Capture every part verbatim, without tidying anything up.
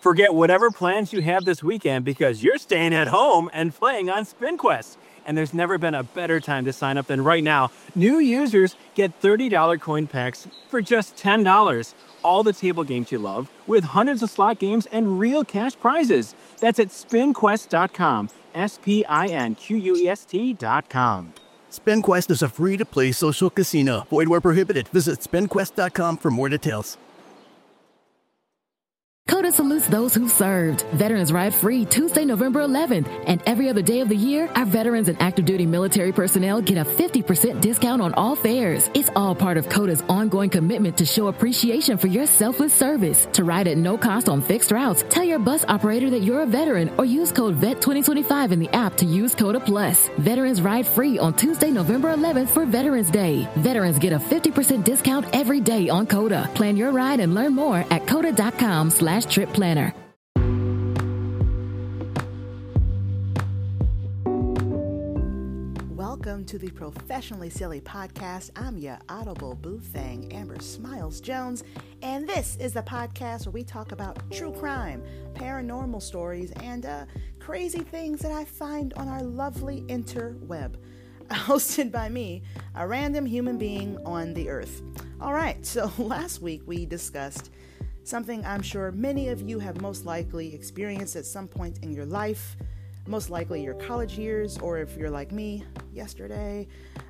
Forget whatever plans you have this weekend because you're staying at home and playing on SpinQuest. And there's never been a better time to sign up than right now. New users get thirty dollars coin packs for just ten dollars. All the table games you love, with hundreds of slot games and real cash prizes. That's at spin quest dot com. S P I N Q U E S T dot com. SpinQuest is a free-to-play social casino. Void where prohibited. Visit spin quest dot com for more details. CODA salutes those who served. Veterans Ride Free Tuesday, November eleventh. And every other day of the year, our veterans and active duty military personnel get a fifty percent discount on all fares. It's all part of CODA's ongoing commitment to show appreciation for your selfless service. To ride at no cost on fixed routes, tell your bus operator that you're a veteran or use code V E T twenty twenty-five in the app to use CODA Plus. Veterans Ride Free on Tuesday, November eleventh for Veterans Day. Veterans get a fifty percent discount every day on CODA. Plan your ride and learn more at coda dot com slash trip planner. Welcome to the Professionally Silly Podcast. I'm your audible boo thing, Amber Smiles Jones, and this is the podcast where we talk about true crime, paranormal stories, and uh, crazy things that I find on our lovely interweb. Hosted by me, a random human being on the earth. All right, so last week we discussed something I'm sure many of you have most likely experienced at some point in your life, most likely your college years, or if you're like me, yesterday.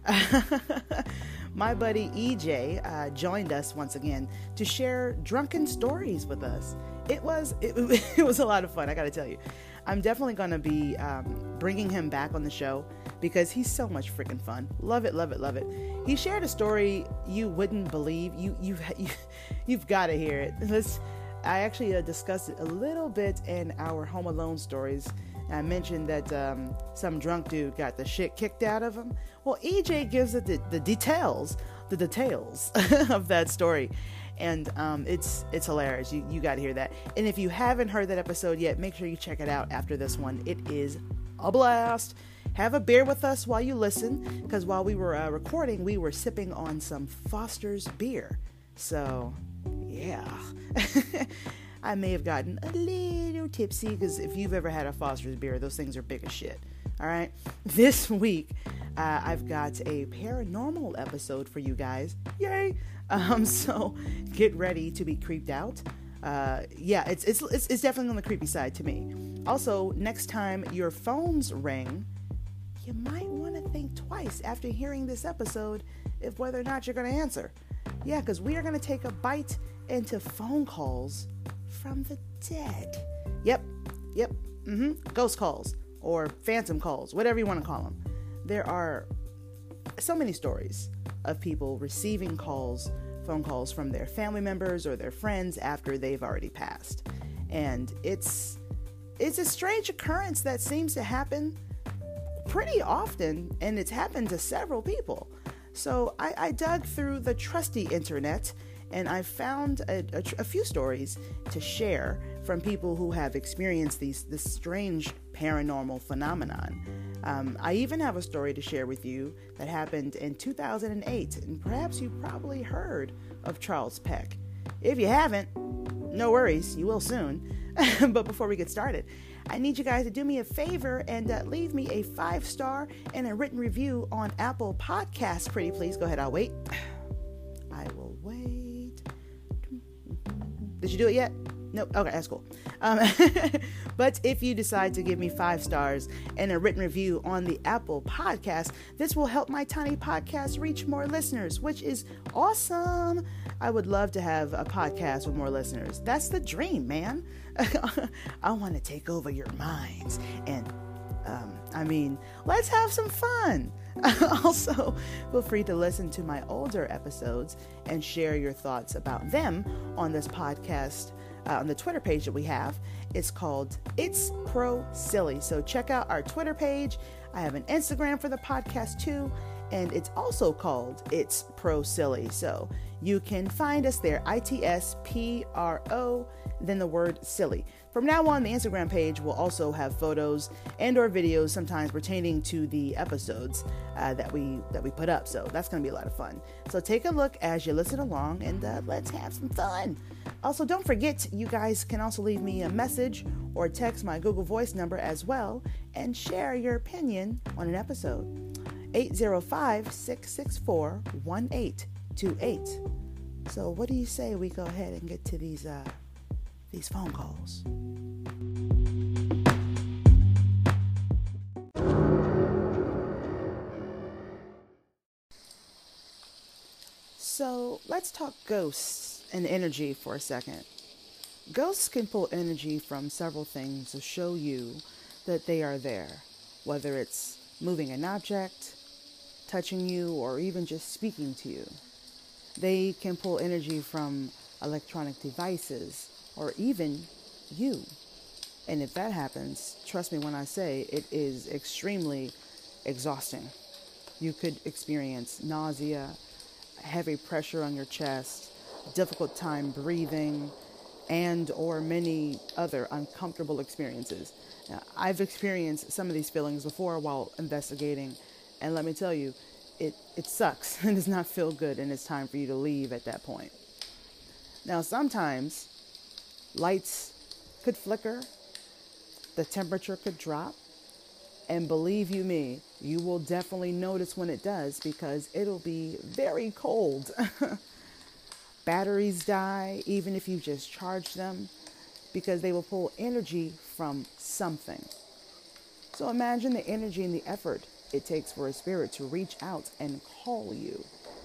My buddy E J uh, joined us once again to share drunken stories with us. It was it, it was a lot of fun, I gotta tell you. I'm definitely going to be um, bringing him back on the show because he's so much freaking fun. Love it, love it, love it. He shared a story you wouldn't believe. You, you've, you, you've got to hear it. Let's, I actually uh, discussed it a little bit in our Home Alone stories. I mentioned that um, some drunk dude got the shit kicked out of him. Well, E J gives it the, the details, the details of that story. And um, it's it's hilarious. You, you got to hear that. And if you haven't heard that episode yet, make sure you check it out after this one. It is a blast. Have a beer with us while you listen, because while we were uh, recording, we were sipping on some Foster's beer. So, yeah. I may have gotten a little tipsy, because if you've ever had a Foster's beer, those things are big as shit. All right. This week, uh, I've got a paranormal episode for you guys. Yay. Um, so get ready to be creeped out. Uh, yeah, it's, it's, it's, it's definitely on the creepy side to me. Also, next time your phones ring, you might want to think twice after hearing this episode if whether or not you're going to answer. Yeah, because we are going to take a bite into phone calls from the dead. Yep. Yep. Mm-hmm. Ghost calls or phantom calls, whatever you want to call them. There are so many stories of people receiving calls, phone calls from their family members or their friends after they've already passed. And it's it's a strange occurrence that seems to happen pretty often, and it's happened to several people. So I, I dug through the trusty internet, and I found a, a, a few stories to share from people who have experienced these this strange paranormal phenomenon. Um, I even have a story to share with you that happened in two thousand eight, and perhaps you probably heard of Charles Peck. If you haven't, no worries, you will soon. But before we get started, I need you guys to do me a favor and uh, leave me a five-star and a written review on Apple Podcasts, pretty please. Go ahead, I'll wait. I will wait. Did you do it yet? Nope. Okay, that's cool. Um, but if you decide to give me five stars and a written review on the Apple Podcast, this will help my tiny podcast reach more listeners, which is awesome. I would love to have a podcast with more listeners. That's the dream, man. I want to take over your minds. And, um, I mean, let's have some fun. Also, feel free to listen to my older episodes and share your thoughts about them on this podcast. Uh, on the Twitter page that we have. It's called It's Pro Silly. So check out our Twitter page. I have an Instagram for the podcast too. And it's also called It's Pro Silly. So you can find us there, I T S P R O, then the word silly. From now on, the Instagram page will also have photos and or videos sometimes pertaining to the episodes uh, that we that we put up. So that's going to be a lot of fun. So take a look as you listen along, and uh, let's have some fun. Also, don't forget, you guys can also leave me a message or text my Google Voice number as well and share your opinion on an episode. eight zero five, six six four, one eight two eight. So what do you say we go ahead and get to these uh, these phone calls? So let's talk ghosts and energy for a second. Ghosts can pull energy from several things to show you that they are there, whether it's moving an object, touching you, or even just speaking to you. They can pull energy from electronic devices or even you. And if that happens, trust me when I say it is extremely exhausting. You could experience nausea, heavy pressure on your chest, difficult time breathing, and or many other uncomfortable experiences. Now, I've experienced some of these feelings before while investigating, and let me tell you, it, it sucks. It does not feel good, and it's time for you to leave at that point. Now, sometimes lights could flicker, the temperature could drop, and believe you me, you will definitely notice when it does because it'll be very cold. Batteries die, even if you just charge them, because they will pull energy from something. So imagine the energy and the effort it takes for a spirit to reach out and call you.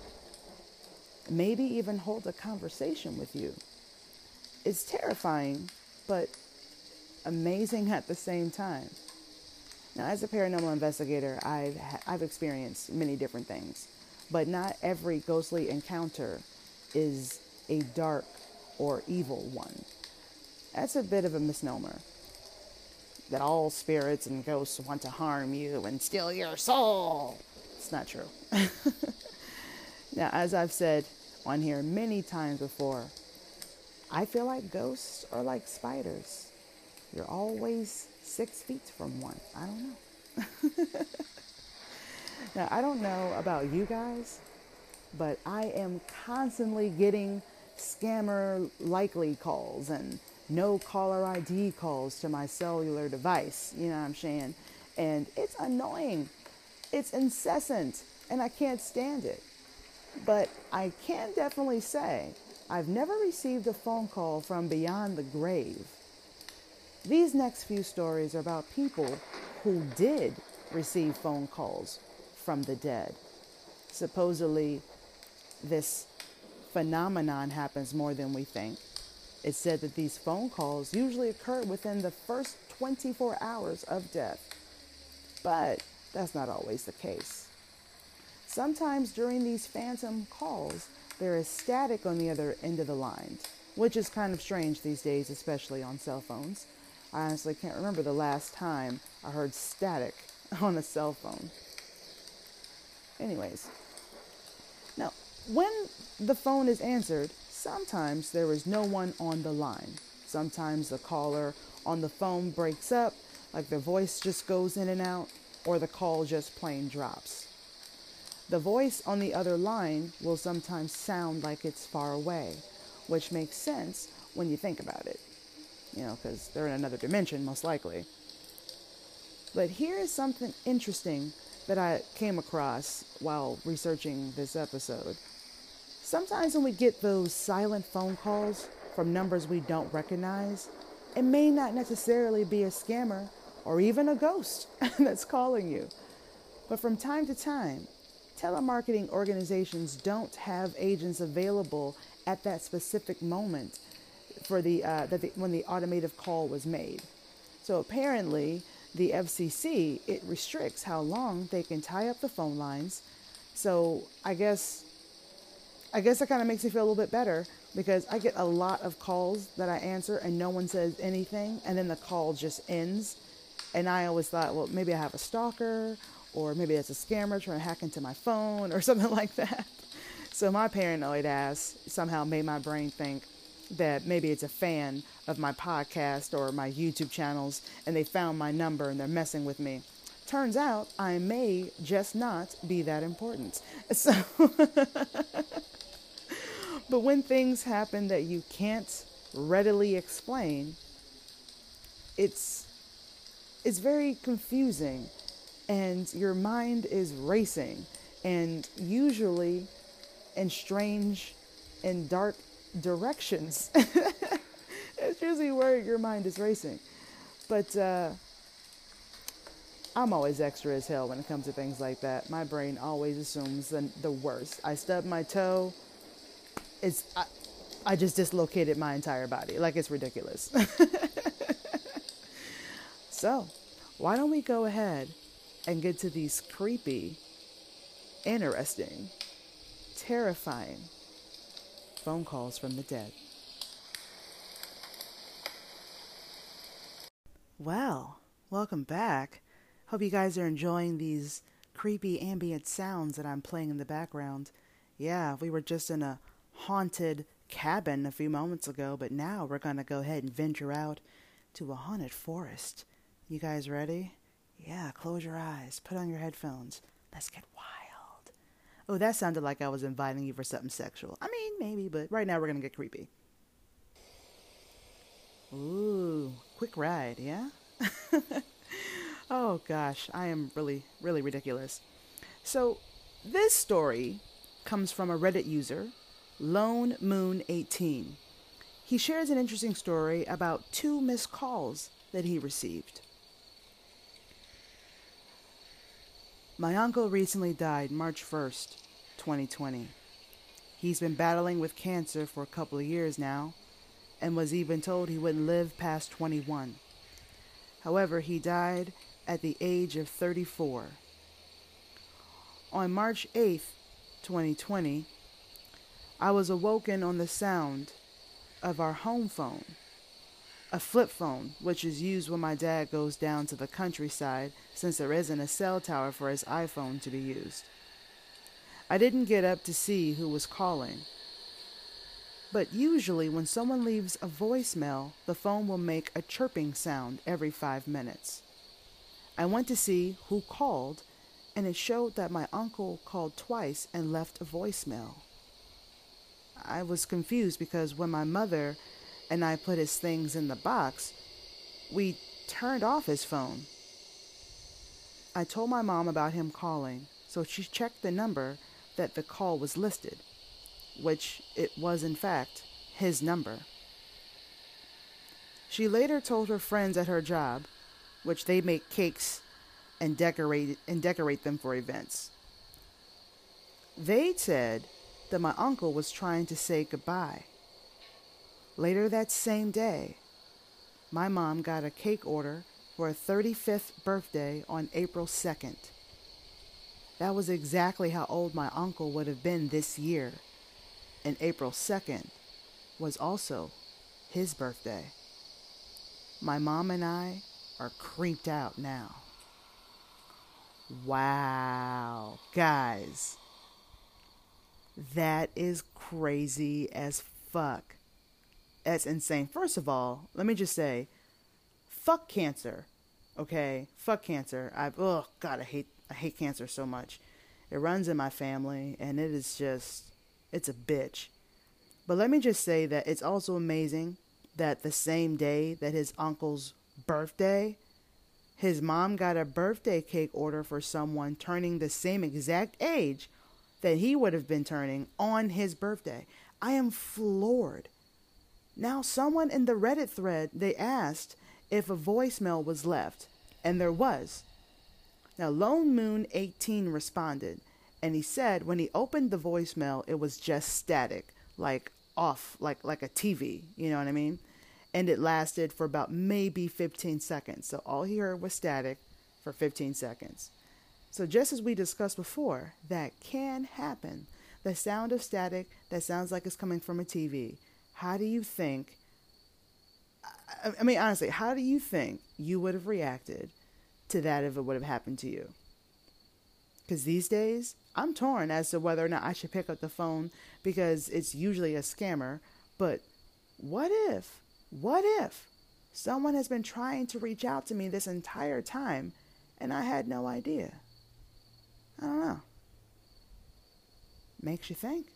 Maybe even hold a conversation with you. It's terrifying, but amazing at the same time. Now, as a paranormal investigator, I've I've experienced many different things, but not every ghostly encounter is a dark or evil one. That's a bit of a misnomer, that all spirits and ghosts want to harm you and steal your soul. It's not true. Now, as I've said on here many times before, I feel like ghosts are like spiders. You're always six feet from one. I don't know. Now, I don't know about you guys, but I am constantly getting scammer likely calls and no caller I D calls to my cellular device. You know what I'm saying? And it's annoying. It's incessant, and I can't stand it. But I can definitely say I've never received a phone call from beyond the grave. These next few stories are about people who did receive phone calls from the dead. Supposedly, this phenomenon happens more than we think. It's said that these phone calls usually occur within the first twenty-four hours of death. But that's not always the case. Sometimes during these phantom calls, there is static on the other end of the line, which is kind of strange these days, especially on cell phones. I honestly can't remember the last time I heard static on a cell phone. Anyways, now, when the phone is answered, sometimes there is no one on the line. Sometimes the caller on the phone breaks up, like their voice just goes in and out, or the call just plain drops. The voice on the other line will sometimes sound like it's far away, which makes sense when you think about it. You know, because they're in another dimension, most likely. But here is something interesting that I came across while researching this episode. Sometimes when we get those silent phone calls from numbers we don't recognize, it may not necessarily be a scammer or even a ghost that's calling you. But from time to time, telemarketing organizations don't have agents available at that specific moment for the, uh, that the when the automated call was made. So apparently, the F C C, it restricts how long they can tie up the phone lines. So I guess, I guess that kind of makes me feel a little bit better because I get a lot of calls that I answer and no one says anything, and then the call just ends. And I always thought, well, maybe I have a stalker, or maybe it's a scammer trying to hack into my phone or something like that. So my paranoid ass somehow made my brain think that maybe it's a fan of my podcast or my YouTube channels, and they found my number and they're messing with me. Turns out I may just not be that important. So, but when things happen that you can't readily explain, it's it's very confusing, and your mind is racing, and usually in strange and dark directions. It's usually where your mind is racing. But uh, I'm always extra as hell when it comes to things like that. My brain always assumes the, the worst. I stub my toe, it's I, I just dislocated my entire body. Like, it's ridiculous. So, why don't we go ahead and get to these creepy, interesting, terrifying phone calls from the dead. Well, welcome back. Hope you guys are enjoying these creepy ambient sounds that I'm playing in the background. Yeah, we were just in a haunted cabin a few moments ago, but now we're going to go ahead and venture out to a haunted forest. You guys ready? Yeah, close your eyes, put on your headphones. Let's get wild. Oh, that sounded like I was inviting you for something sexual. I mean, maybe, but right now we're going to get creepy. Ooh, quick ride, yeah? Oh gosh, I am really, really ridiculous. So, this story comes from a Reddit user, Lone Moon eighteen. He shares an interesting story about two missed calls that he received. My uncle recently died March first, twenty twenty. He's been battling with cancer for a couple of years now, and was even told he wouldn't live past twenty-one. However, he died at the age of thirty-four. On March eighth, twenty twenty, I was awoken on the sound of our home phone, a flip phone, which is used when my dad goes down to the countryside since there isn't a cell tower for his iPhone to be used. I didn't get up to see who was calling, but usually when someone leaves a voicemail, the phone will make a chirping sound every five minutes. I went to see who called, and it showed that my uncle called twice and left a voicemail. I was confused because when my mother and I put his things in the box, we turned off his phone. I told my mom about him calling, so she checked the number that the call was listed, which it was in fact his number. She later told her friends at her job, which they make cakes and decorate and decorate them for events. They said that my uncle was trying to say goodbye. Later that same day, my mom got a cake order for a thirty-fifth birthday on April second. That was exactly how old my uncle would have been this year, and April second was also his birthday. My mom and I are creeped out now. Wow, guys, that is crazy as fuck. That's insane. First of all, let me just say, fuck cancer, okay? Fuck cancer. I oh god, I hate I hate cancer so much. It runs in my family, and it is just, it's a bitch. But let me just say that it's also amazing that the same day that his uncle's birthday, his mom got a birthday cake order for someone turning the same exact age that he would have been turning on his birthday. I am floored. Now, someone in the Reddit thread, they asked if a voicemail was left, and there was. Now, Lone Moon eighteen responded, and he said when he opened the voicemail, it was just static, like off, like like a T V, you know what I mean? And it lasted for about maybe fifteen seconds. So all he heard was static for fifteen seconds. So just as we discussed before, that can happen. The sound of static that sounds like it's coming from a T V. How do you think, I mean, honestly, how do you think you would have reacted to that if it would have happened to you. Because these days, I'm torn as to whether or not I should pick up the phone because it's usually a scammer. But what if, what if someone has been trying to reach out to me this entire time and I had no idea? I don't know. Makes you think.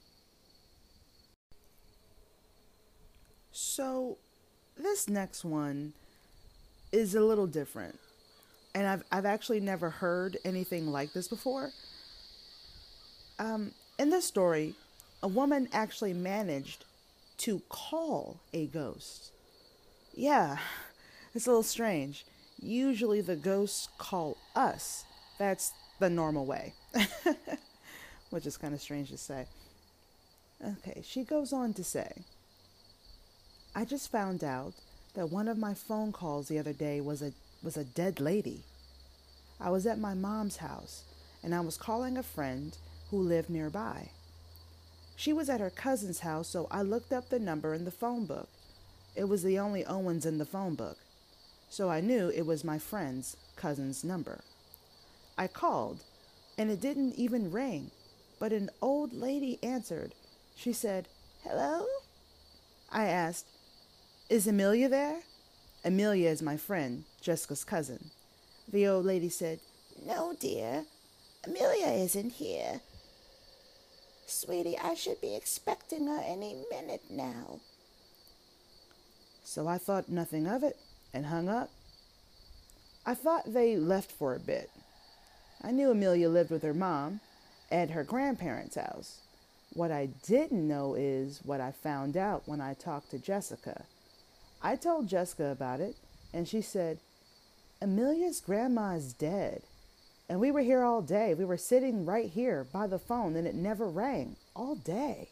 So this next one is a little different. And I've I've actually never heard anything like this before. Um, in this story, a woman actually managed to call a ghost. Yeah, it's a little strange. Usually the ghosts call us. That's the normal way. Which is kind of strange to say. Okay, she goes on to say, I just found out that one of my phone calls the other day was a was a dead lady. I was at my mom's house, and I was calling a friend who lived nearby. She was at her cousin's house, so I looked up the number in the phone book. It was the only Owens in the phone book, so I knew it was my friend's cousin's number. I called, and it didn't even ring, but an old lady answered. She said, "Hello?" I asked, "Is Amelia there?" Amelia is my friend, Jessica's cousin. The old lady said, "No, dear. Amelia isn't here. Sweetie, I should be expecting her any minute now." So I thought nothing of it and hung up. I thought they left for a bit. I knew Amelia lived with her mom at her grandparents' house. What I didn't know is what I found out when I talked to Jessica. I told Jessica about it, and she said, "Amelia's grandma is dead. And we were here all day. We were sitting right here by the phone, and it never rang all day."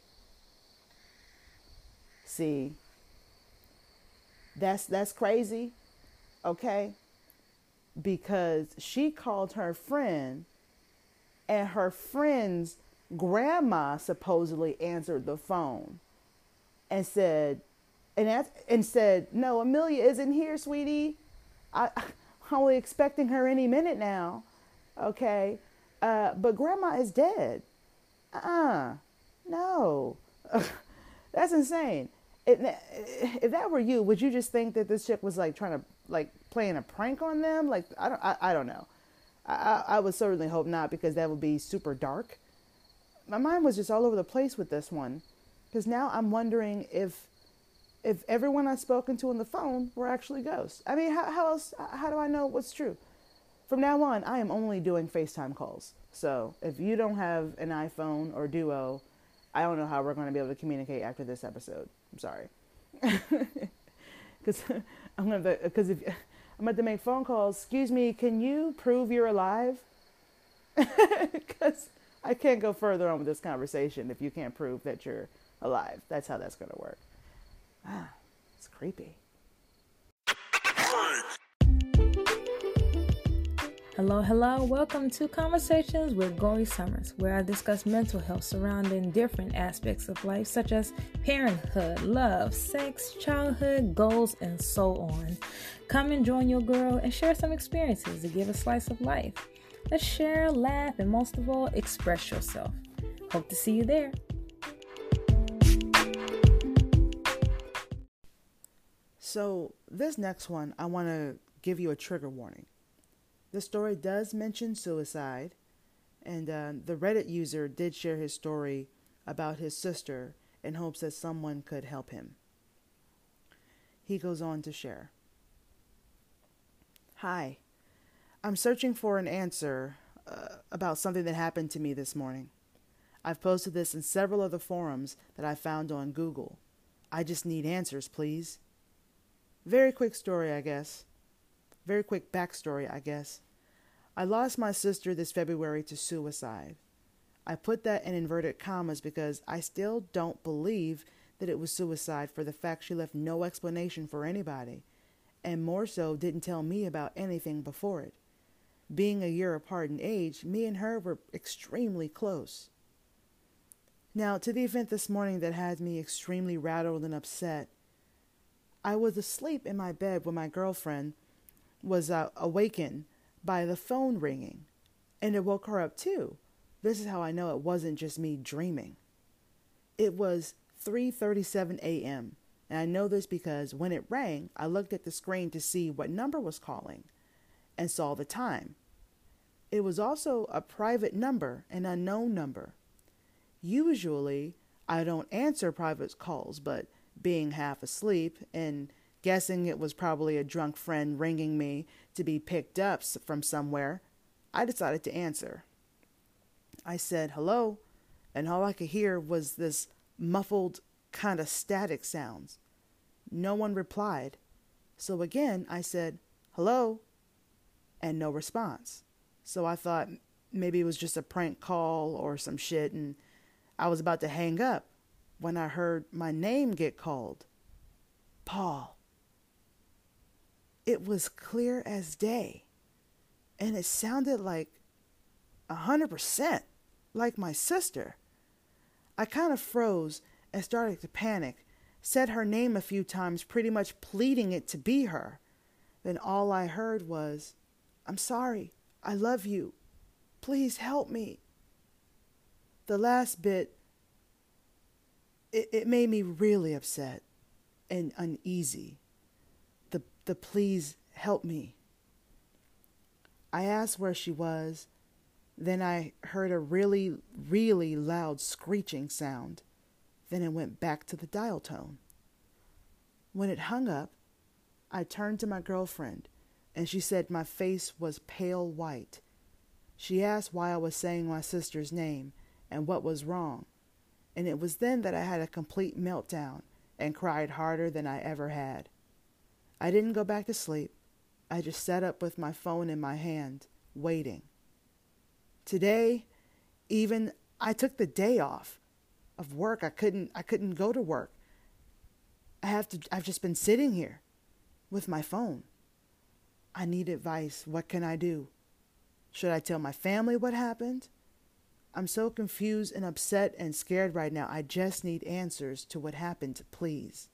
See, that's that's crazy, okay? Because she called her friend, and her friend's grandma supposedly answered the phone and said, and asked, and said, "No, Amelia isn't here, sweetie. I, I'm only expecting her any minute now. Okay, uh, but grandma is dead." Uh-uh, no, that's insane. If, if that were you, would you just think that this chick was like trying to like playing a prank on them? Like, I don't, I, I don't know. I, I, I would certainly hope not, because that would be super dark. My mind was just all over the place with this one, because now I'm wondering if if everyone I've spoken to on the phone were actually ghosts. I mean, how, how else, how do I know what's true? From now on, I am only doing FaceTime calls. So if you don't have an iPhone or Duo, I don't know how we're going to be able to communicate after this episode. I'm sorry. Because I'm going to, because if I'm going to make phone calls, excuse me, can you prove you're alive? Because I can't go further on with this conversation if you can't prove that you're alive. That's how that's going to work. Ah, it's creepy. Hello, hello. Welcome to Conversations with Gory Summers, where I discuss mental health surrounding different aspects of life, such as parenthood, love, sex, childhood, goals, and so on. Come and join your girl and share some experiences to give a slice of life. Let's share, laugh, and most of all, express yourself. Hope to see you there. So this next one, I want to give you a trigger warning. The story does mention suicide, and uh, the Reddit user did share his story about his sister in hopes that someone could help him. He goes on to share, "Hi, I'm searching for an answer uh, about something that happened to me this morning. I've posted this in several other forums that I found on Google. I just need answers, please. Very quick story, I guess. Very quick backstory, I guess. I lost my sister this February to suicide. I put that in inverted commas because I still don't believe that it was suicide for the fact she left no explanation for anybody, and more so didn't tell me about anything before it. Being a year apart in age, me and her were extremely close. Now, to the event this morning that had me extremely rattled and upset, I was asleep in my bed when my girlfriend was uh, awakened by the phone ringing, and it woke her up too. This is how I know it wasn't just me dreaming. It was three thirty-seven a.m., and I know this because when it rang, I looked at the screen to see what number was calling and saw the time. It was also a private number, an unknown number. Usually, I don't answer private calls, but being half asleep and guessing it was probably a drunk friend ringing me to be picked up from somewhere, I decided to answer. I said, hello, and all I could hear was this muffled kind of static sounds. No one replied. So again, I said, hello, and no response. So I thought maybe it was just a prank call or some shit, and I was about to hang up when I heard my name get called. Paul. It was clear as day, and it sounded like a hundred percent like my sister. I kind of froze and started to panic, said her name a few times, pretty much pleading it to be her. Then all I heard was, I'm sorry, I love you, please help me. The last bit, it, it made me really upset and uneasy. The, the please help me. I asked where she was. Then I heard a really, really loud screeching sound. Then it went back to the dial tone. When it hung up, I turned to my girlfriend, and she said my face was pale white. She asked why I was saying my sister's name and what was wrong, and it was then that I had a complete meltdown and cried harder than I ever had. I didn't go back to sleep. I just sat up with my phone in my hand, waiting. Today, even I took the day off of work. I couldn't I couldn't go to work. I have to I've just been sitting here with my phone. I need advice. What can I do? Should I tell my family what happened? I'm so confused and upset and scared right now. I just need answers to what happened, please.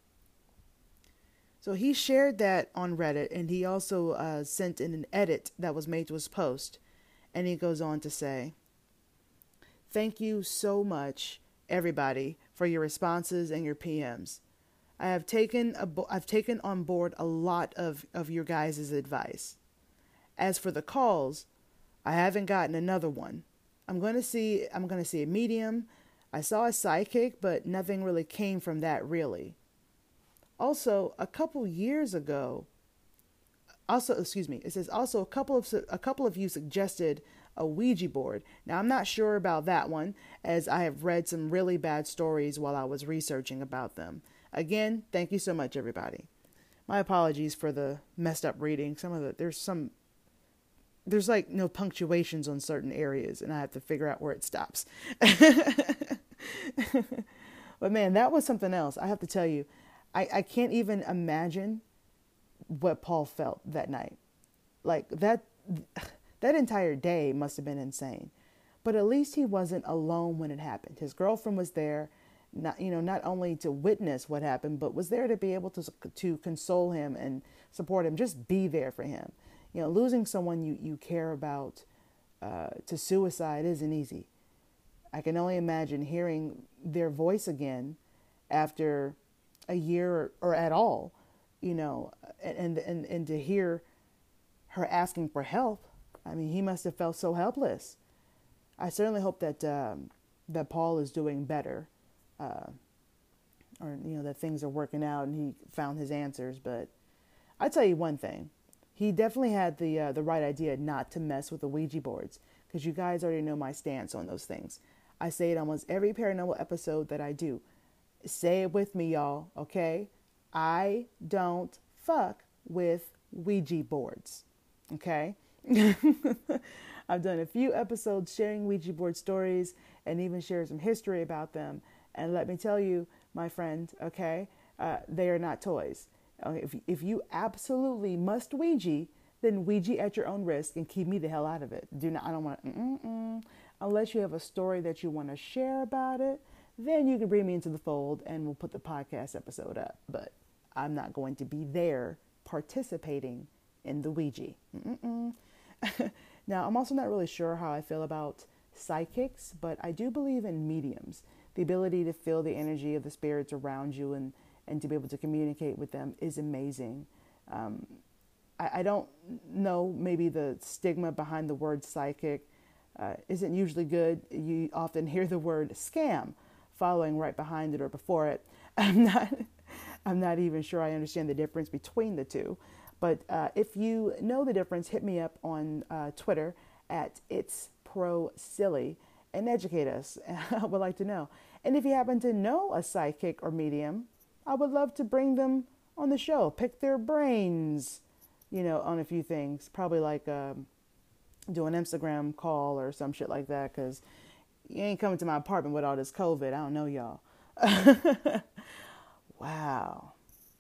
So he shared that on Reddit, and he also uh, sent in an edit that was made to his post. And he goes on to say, thank you so much, everybody, for your responses and your P Ms. I have taken a, I've taken on board a lot of, of your guys' advice. As for the calls, I haven't gotten another one. I'm going to see I'm going to see a medium. I saw a psychic, but nothing really came from that really. Also, a couple years ago, Also, excuse me, it says also a couple of a couple of you suggested a Ouija board. Now, I'm not sure about that one, as I have read some really bad stories while I was researching about them. Again, thank you so much, everybody. My apologies for the messed up reading. Some of the, there's some, there's like no punctuations on certain areas, and I have to figure out where it stops. But man, that was something else. I have to tell you, I, I can't even imagine what Paul felt that night. Like that, that entire day must have been insane, but at least he wasn't alone when it happened. His girlfriend was there, not, you know, not only to witness what happened, but was there to be able to, to console him and support him, just be there for him. You know, losing someone you, you care about, uh, to suicide isn't easy. I can only imagine hearing their voice again after a year or, or at all, you know, and, and, and to hear her asking for help. I mean, he must have felt so helpless. I certainly hope that, um, that Paul is doing better, uh, or, you know, that things are working out and he found his answers. But I tell you one thing, he definitely had the, uh, the right idea not to mess with the Ouija boards, because you guys already know my stance on those things. I say it almost every paranormal episode that I do. Say it with me, y'all, okay? I don't fuck with Ouija boards, okay? I've done a few episodes sharing Ouija board stories and even share some history about them. And let me tell you, my friend, okay, uh, they are not toys. Okay, if, if you absolutely must Ouija, then Ouija at your own risk and keep me the hell out of it. Do not, I don't want to, mm-mm. Unless you have a story that you want to share about it, then you can bring me into the fold and we'll put the podcast episode up. But I'm not going to be there participating in the Ouija. Mm-mm. Now, I'm also not really sure how I feel about psychics, but I do believe in mediums. The ability to feel the energy of the spirits around you and, and to be able to communicate with them is amazing. Um, I, I don't know, maybe the stigma behind the word psychic uh, isn't usually good. You often hear the word scam following right behind it or before it. I'm not, I'm not even sure I understand the difference between the two. But uh, if you know the difference, hit me up on uh, Twitter at It's Pro Silly and educate us. I would like to know. And if you happen to know a psychic or medium, I would love to bring them on the show, pick their brains, you know, on a few things. Probably like um, do an Instagram call or some shit like that, because you ain't coming to my apartment with all this COVID. I don't know y'all. Wow.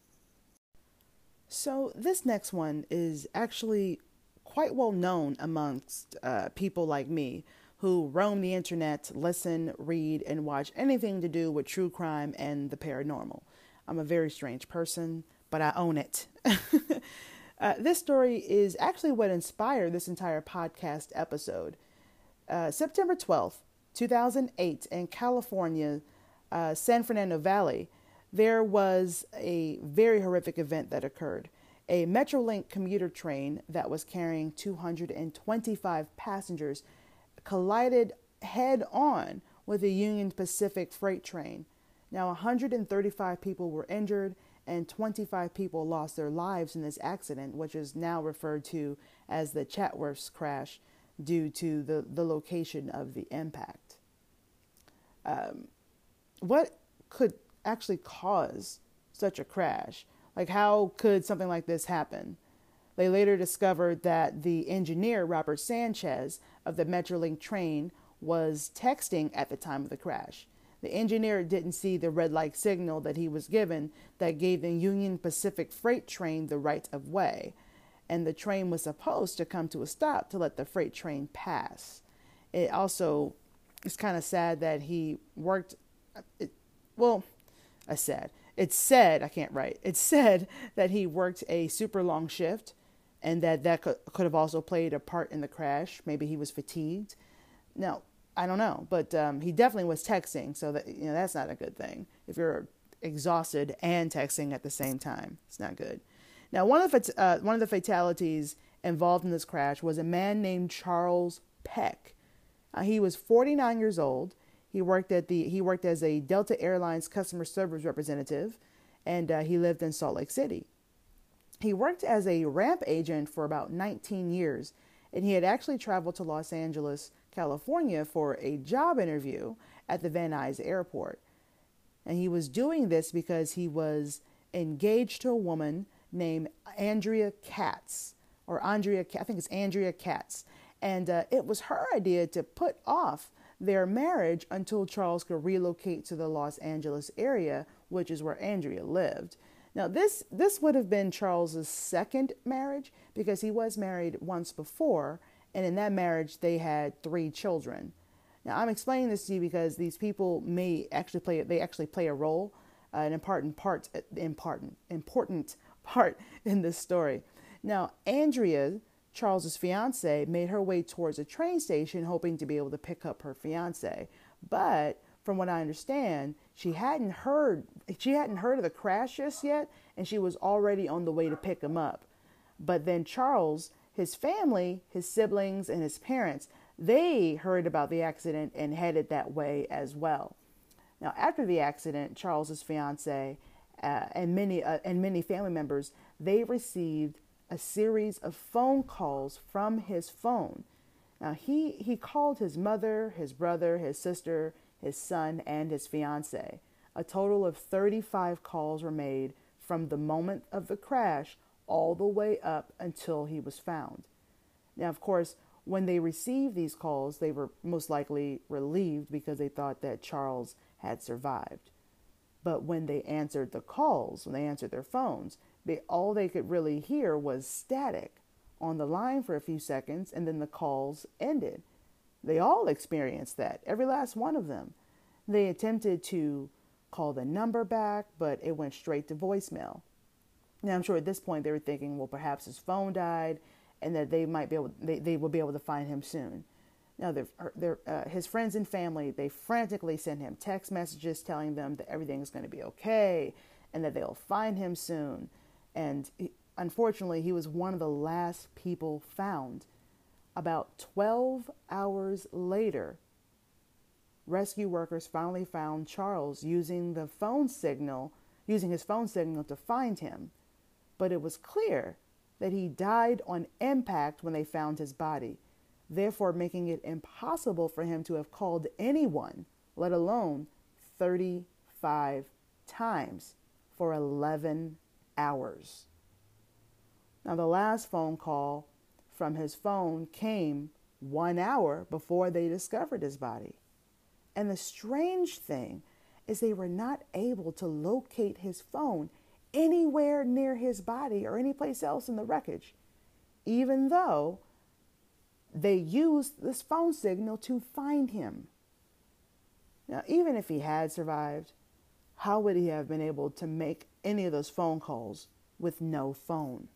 So this next one is actually quite well known amongst uh, people like me who roam the internet, listen, read, and watch anything to do with true crime and the paranormal. I'm a very strange person, but I own it. uh, this story is actually what inspired this entire podcast episode. Uh, September twelfth, two thousand eight, in California, uh, San Fernando Valley, there was a very horrific event that occurred. A Metrolink commuter train that was carrying two hundred twenty-five passengers collided head-on with a Union Pacific freight train. Now, one hundred thirty-five people were injured and twenty-five people lost their lives in this accident, which is now referred to as the Chatsworth crash due to the, the location of the impact. Um, what could actually cause such a crash? Like, how could something like this happen? They later discovered that the engineer, Robert Sanchez, of the Metrolink train was texting at the time of the crash. The engineer didn't see the red light signal that he was given that gave the Union Pacific freight train the right of way, and the train was supposed to come to a stop to let the freight train pass. It also is kind of sad that he worked, it, well, I said, it's said, I can't write, it's said that he worked a super long shift and that that could, could have also played a part in the crash. Maybe he was fatigued. Now, I don't know, but um, he definitely was texting, so that, you know, that's not a good thing. If you're exhausted and texting at the same time, it's not good. Now, one of the, uh, one of the fatalities involved in this crash was a man named Charles Peck. Uh, he was forty-nine years old. He worked at the he worked as a Delta Airlines customer service representative, and uh, he lived in Salt Lake City. He worked as a ramp agent for about nineteen years, and he had actually traveled to Los Angeles, California for a job interview at the Van Nuys Airport. And he was doing this because he was engaged to a woman named Andrea Katz, or Andrea, I think it's Andrea Katz. And uh, it was her idea to put off their marriage until Charles could relocate to the Los Angeles area, which is where Andrea lived. Now, this this would have been Charles's second marriage, because he was married once before, and in that marriage they had three children. Now, I'm explaining this to you because these people may actually play they actually play a role, uh, an important part, important important part in this story. Now, Andrea, Charles's fiance, made her way towards a train station hoping to be able to pick up her fiance. But from what I understand, she hadn't heard she hadn't heard of the crash just yet, and she was already on the way to pick him up. But then Charles, his family, his siblings, and his parents, they heard about the accident and headed that way as well. Now, after the accident, Charles's fiance uh, and many uh, and many family members, they received a series of phone calls from his phone. Now, he, he called his mother, his brother, his sister, his son, and his fiance. A total of thirty-five calls were made from the moment of the crash all the way up until he was found. Now, of course, when they received these calls, they were most likely relieved because they thought that Charles had survived. But when they answered the calls, when they answered their phones, They, all they could really hear was static on the line for a few seconds, and then the calls ended. They all experienced that, every last one of them. They attempted to call the number back, but it went straight to voicemail. Now, I'm sure at this point they were thinking, well, perhaps his phone died and that they might be able, they, they will be able to find him soon. Now, they're, they're, uh, his friends and family, they frantically send him text messages telling them that everything's going to be okay and that they'll find him soon. And he, unfortunately, he was one of the last people found. About twelve hours later, rescue workers finally found Charles using the phone signal, using his phone signal to find him. But it was clear that he died on impact when they found his body, therefore making it impossible for him to have called anyone, let alone thirty-five times for eleven hours. Now, the last phone call from his phone came one hour before they discovered his body. And the strange thing is they were not able to locate his phone anywhere near his body or any place else in the wreckage, even though they used this phone signal to find him. Now, even if he had survived, how would he have been able to make any of those phone calls with no phone?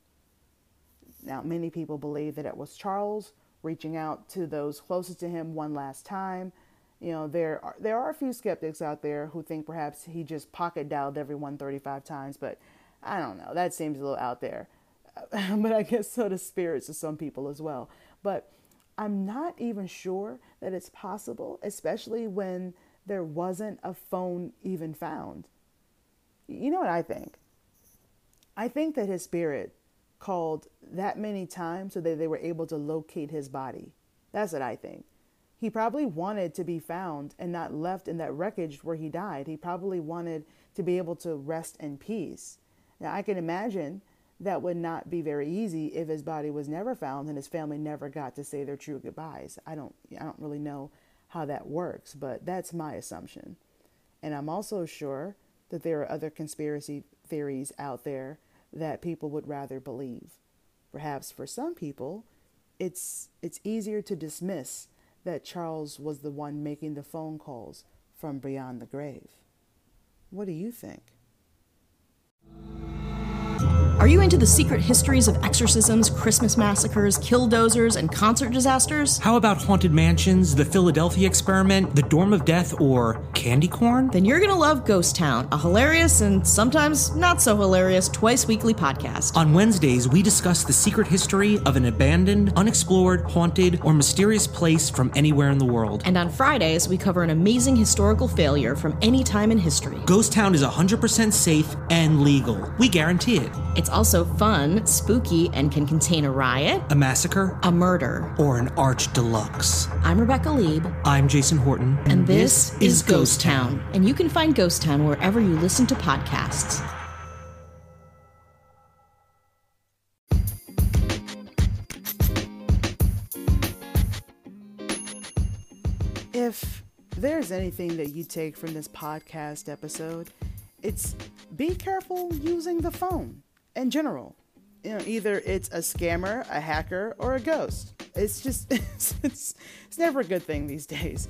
Now, many people believe that it was Charles reaching out to those closest to him one last time. You know, there are, there are a few skeptics out there who think perhaps he just pocket dialed everyone thirty-five times, but I don't know. That seems a little out there. But I guess so do spirits of some people as well. But I'm not even sure that it's possible, especially when there wasn't a phone even found. You know what I think? I think that his spirit called that many times so that they were able to locate his body. That's what I think. He probably wanted to be found and not left in that wreckage where he died. He probably wanted to be able to rest in peace. Now, I can imagine that would not be very easy if his body was never found and his family never got to say their true goodbyes. I don't, I don't really know how that works, but that's my assumption. And I'm also sure that there are other conspiracy theories out there that people would rather believe. Perhaps for some people, it's it's easier to dismiss that Charles was the one making the phone calls from beyond the grave. What do you think? Are you into the secret histories of exorcisms, Christmas massacres, killdozers, and concert disasters? How about haunted mansions, the Philadelphia experiment, the Dorm of Death, or candy corn? Then you're gonna love Ghost Town, a hilarious and sometimes not so hilarious twice-weekly podcast. On Wednesdays, we discuss the secret history of an abandoned, unexplored, haunted, or mysterious place from anywhere in the world. And on Fridays, we cover an amazing historical failure from any time in history. Ghost Town is one hundred percent safe and legal. We guarantee it. It's also fun, spooky, and can contain a riot, a massacre, a murder, or an arch deluxe. I'm Rebecca Lieb. I'm Jason Horton. And, and this, this is Ghost Town. Town. And you can find Ghost Town wherever you listen to podcasts. If there's anything that you take from this podcast episode, it's be careful using the phone in general. You know, either it's a scammer, a hacker, or a ghost. It's just, it's, it's, it's never a good thing these days.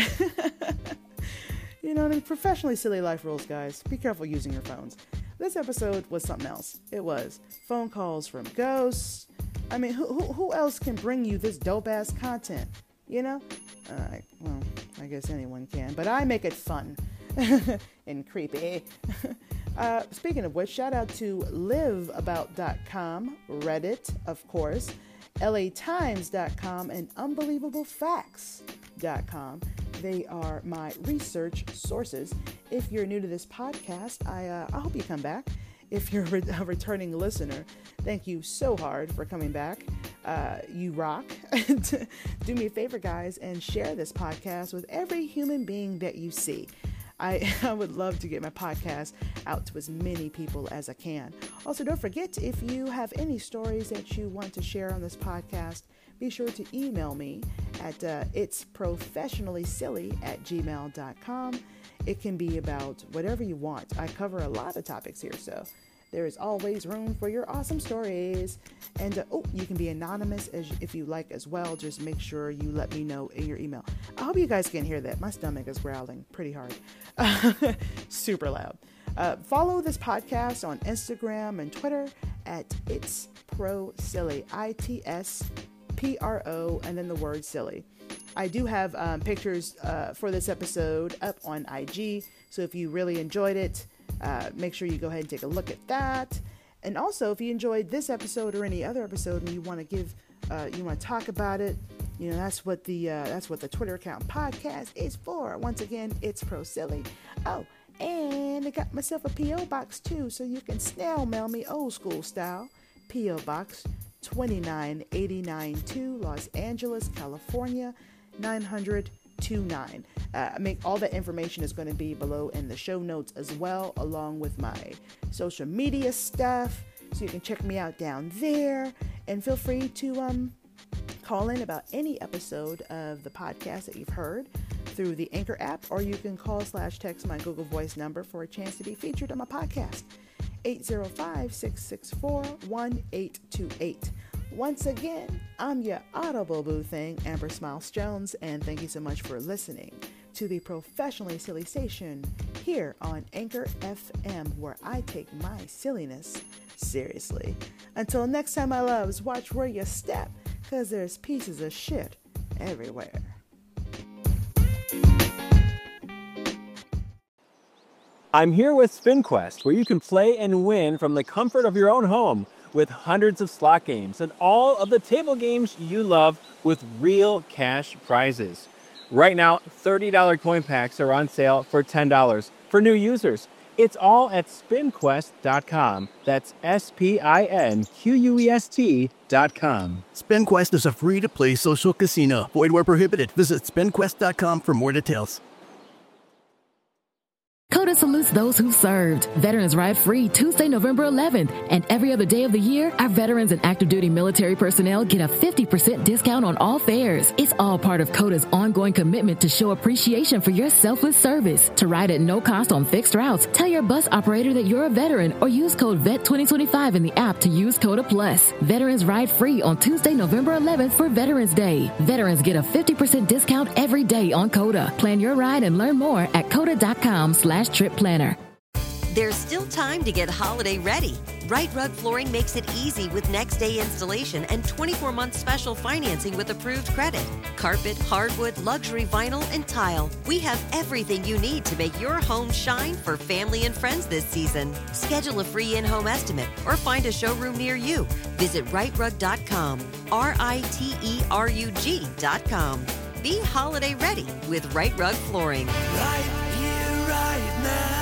You know, and professionally silly life rules, guys. Be careful using your phones. This episode was something else. It was phone calls from ghosts. I mean, who who, who else can bring you this dope-ass content? You know? Uh, well, I guess anyone can, but I make it fun and creepy. Uh, speaking of which, shout out to live about dot com, Reddit, of course, L A times dot com, and unbelievable facts dot com. They are my research sources. If you're new to this podcast, I, uh, I hope you come back. If you're a returning listener, thank you so hard for coming back. Uh, you rock. Do me a favor, guys, and share this podcast with every human being that you see. I, I would love to get my podcast out to as many people as I can. Also, don't forget, if you have any stories that you want to share on this podcast, be sure to email me at uh, it's professionally silly at gmail dot com. It can be about whatever you want. I cover a lot of topics here, so there is always room for your awesome stories. And, uh, oh, you can be anonymous as if you like as well. Just make sure you let me know in your email. I hope you guys can hear that. My stomach is growling pretty hard. Super loud. Uh, follow this podcast on Instagram and Twitter at It's Pro Silly, I T S P R O, and then the word silly. I do have um, pictures uh, for this episode up on I G, so if you really enjoyed it, uh, make sure you go ahead and take a look at that. And also, if you enjoyed this episode or any other episode and you want to give, uh, you want to talk about it, you know, that's what the uh, that's what the Twitter account podcast is for. Once again, It's Pro Silly. Oh, and I got myself a P O box too, so you can snail mail me old school style. P O Box twenty-nine eighty-nine two, Los Angeles, California, nine hundred twenty-nine. Uh, I make all that information is going to be below in the show notes as well, along with my social media stuff, so you can check me out down there. And feel free to um call in about any episode of the podcast that you've heard through the Anchor app, or you can call slash text my Google Voice number for a chance to be featured on my podcast, eight zero five, six six four, one eight two eight. Once again, I'm your Audible boo thing, Amber Smiles Jones, and thank you so much for listening to the Professionally Silly Station here on Anchor F M, where I take my silliness seriously. Until next time, my loves, watch where you step, because there's pieces of shit everywhere. I'm here with SpinQuest, where you can play and win from the comfort of your own home with hundreds of slot games and all of the table games you love with real cash prizes. Right now, thirty dollars coin packs are on sale for ten dollars for new users. It's all at spin quest dot com. That's S P I N Q U E S T dot com. SpinQuest is a free-to-play social casino. Void where prohibited. Visit spin quest dot com for more details. CODA salutes those who served. Veterans Ride free Tuesday, November eleventh. And every other day of the year, our veterans and active duty military personnel get a fifty percent discount on all fares. It's all part of CODA's ongoing commitment to show appreciation for your selfless service. To ride at no cost on fixed routes, tell your bus operator that you're a veteran or use code V E T twenty twenty-five in the app to use CODA Plus. Veterans Ride free on Tuesday, November eleventh for Veterans Day. Veterans get a fifty percent discount every day on CODA. Plan your ride and learn more at coda dot com slash trip planner. There's still time to get holiday ready. Right Rug Flooring makes it easy with next day installation and twenty-four month special financing with approved credit. Carpet, hardwood, luxury vinyl, and tile. We have everything you need to make your home shine for family and friends this season. Schedule a free in-home estimate or find a showroom near you. Visit right rug dot com, R I T E R U G dot com. Be holiday ready with Right Rug Flooring. Right here, right now.